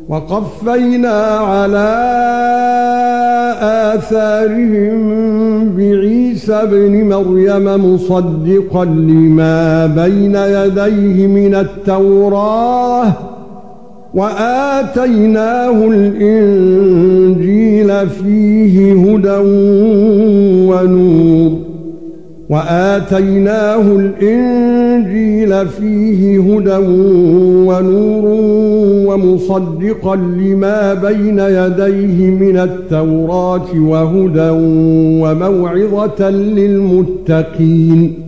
وقفينا على آثارهم بعيسى ابن مريم مصدقا لما بين يديه من التوراة وآتيناه الإنجيل فيه هدى ونور ومصدقا لما بين يديه من التوراة وهدى وموعظة للمتقين